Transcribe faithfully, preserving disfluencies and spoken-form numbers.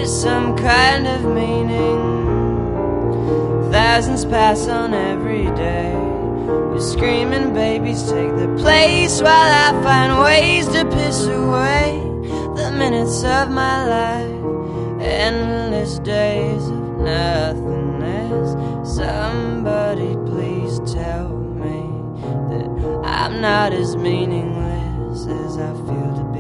is some kind of meaning. Thousands pass on every day with screaming babies take their place, while I find ways to piss away the minutes of my life. Endless days of nothingness. Somebody please tell me that I'm not as meaningless as I feel to be.